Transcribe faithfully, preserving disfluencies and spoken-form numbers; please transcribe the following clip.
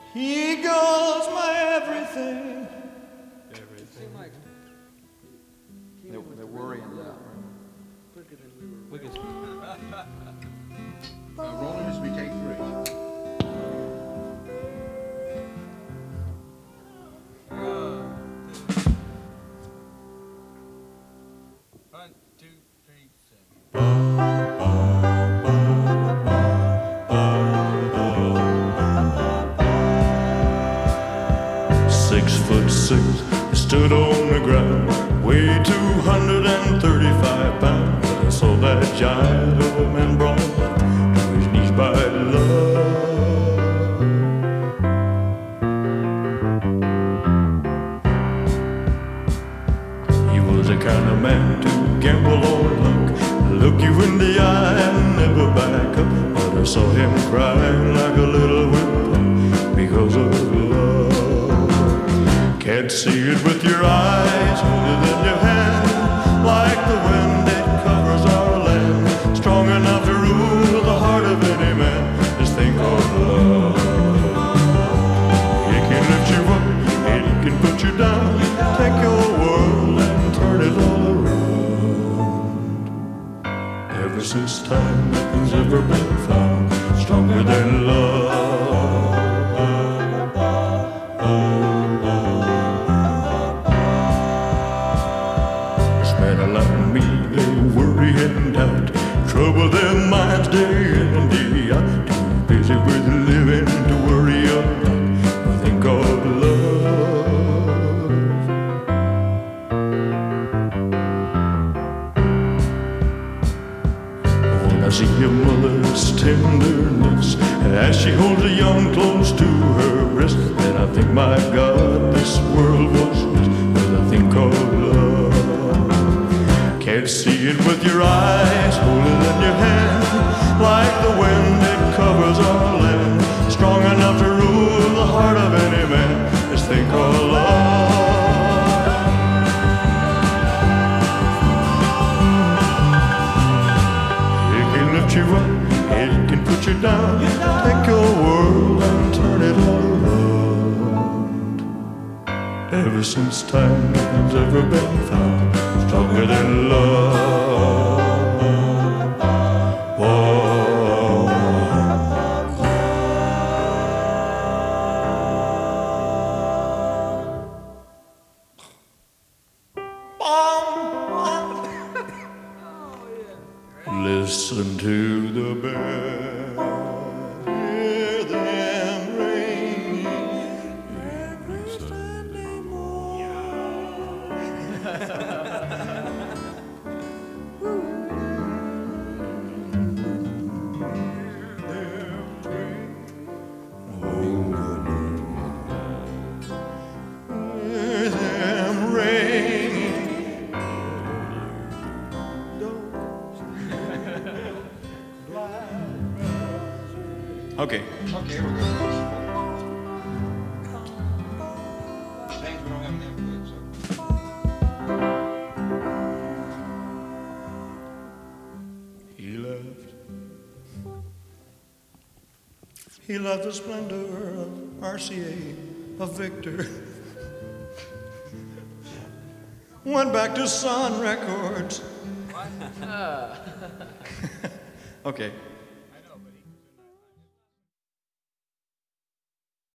Eagle's my everything. Everything. They're, they're worrying now. We can. Uh, rolling as we take three. One, two, three, sing. Six foot six, stood on the ground, weighed two hundred thirty-five pounds. I saw that giant of a man brought to his knees by love. He was the kind of man to gamble on luck, look you in the eye and never back up. But I saw him crying like a little whip because of love. Can't see it with your eyes, hold it in your hand, like the wind that covers our land, strong enough to rule the heart of any man. This thing called love. It can lift you up, it can put you down, take your world and turn it all around. Ever since time, nothing's ever been found stronger than love. Trouble their minds day in and day out. Too busy with living to worry about a thing called love. When I see your mother's tenderness as she holds a young close to her breast, then I think, my God, this world was blessed with a thing called love. Can't see it with your eyes, hold it in your hand, like the wind that covers our land, strong enough to rule the heart of any man. This thing called love. It can lift you up, it can put you down, take your world and turn it all around. Ever since time, nothing's ever been found stronger than love. Whoa. Listen to the bells, hear them ringing every Sunday Okay. Okay, we're good. James, we don't have an input, so. He left. He left the splendor of R C A, of Victor. Went back to Sun Records. Okay.